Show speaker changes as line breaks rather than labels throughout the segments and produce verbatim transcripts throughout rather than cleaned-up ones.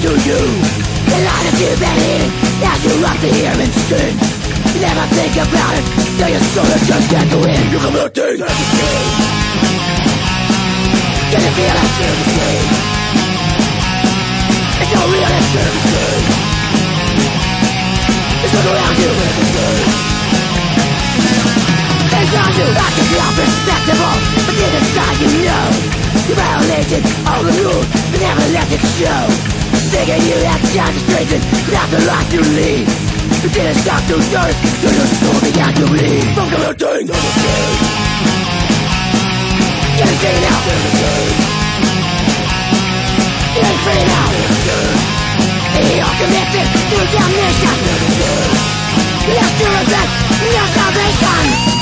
to you. The line that you've been eating as you rock the here and sing. You never think about it till your soul is just get to win. You're collecting everything. Can you feel it? It's so real, it's everything. It's all around you. It's on you, I can feel respectable, but deep inside you know you violated all the rules, but never let it show. Thinking you had time to straighten, not the life you lead. You didn't stop to notice, till your soul began to bleed. From collecting everything. Get it free now. Get it free now. You're committed to damnation. Yes to revenge, no salvation.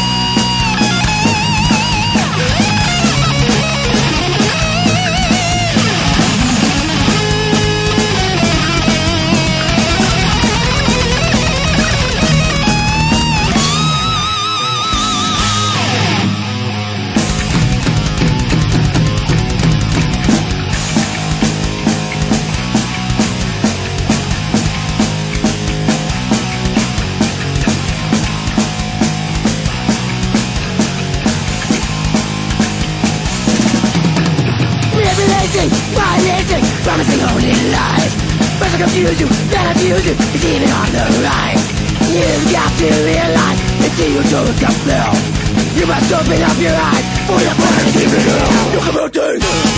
Violating, promising only lies. First to confuse you, then abuse you, it's even on the rise. You've got to realize it's you to compel. You must open up your eyes for your body to keep it real. You're committing.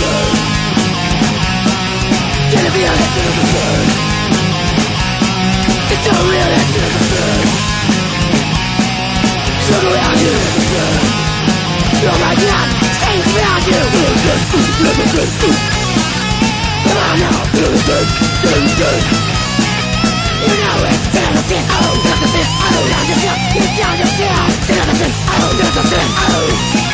Can you feel it? It's so real, it's look around you. Oh my God, things around you. Come on now, listen, listen. You know it's innocent, oh, innocent, oh, innocent, it's innocent, oh, innocent, oh.